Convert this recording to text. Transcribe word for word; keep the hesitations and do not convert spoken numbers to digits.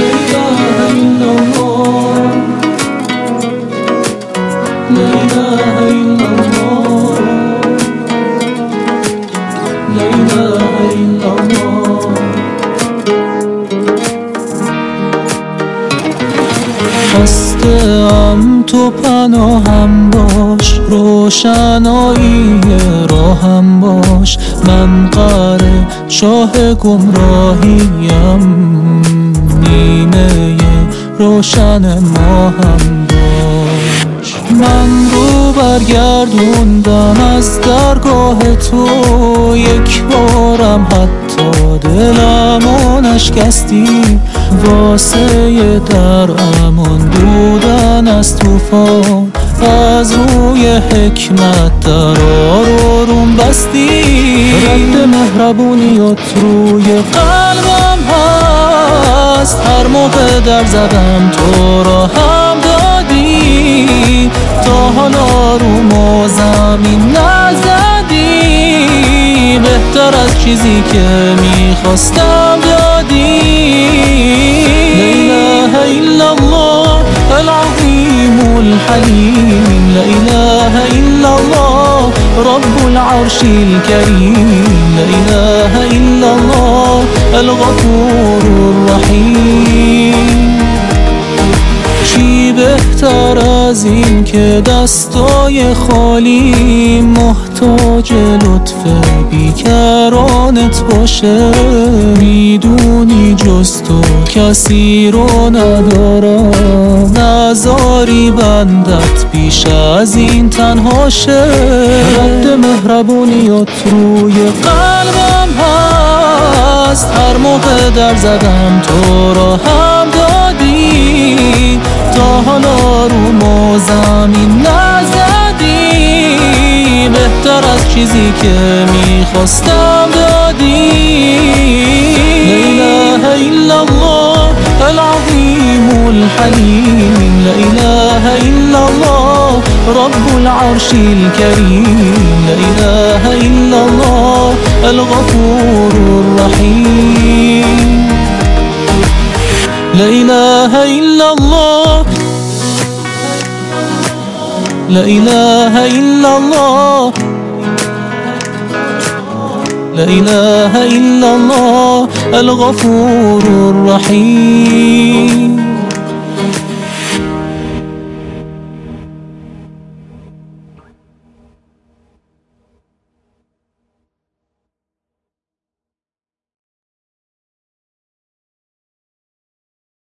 خواستم تو پناهم باش، روشنایی راهم باش. من غره چاه گمراهیم، نیمه روشن ماهم باش. من رو برگردوندم از درگاه تو، یک بارم حتی دلمو نشکستی. واسه در امان بودن از طوفان، از روی حکمت درا رو روم بستی. رد مهربونیت روی قلبم هست، هر موقع در زدم تو را هم دادی. تا حالا رو زمین نزدی، بهتر از چیزی که میخواستم دادی. لا اله الا الله العظیم الحلیم، لا اله الا الله رب العرش الكریم، لا اله الا الله الغفور الرحیم. چی بهتر از این که دستای خالی محتاج لطف بیکرانت باشه. میدونی جز تو کسی رو ندارم، نذاری بندت بیش از این تنها شه. رد مهربونیت روی قلبم هست، هر موقع در زدم تو را هم دادی. تا حالا رو زمین نزدی، بهتر از چیزی که میخواستم دادی. لا اله الا الله العظیم الحلیم، لا اله الا الله رب العرش الكریم، لا اله الا الله الغفور الرحیم. لا اله الا الله، لا اله الا الله، لا اله الا الله الغفور الرحیم.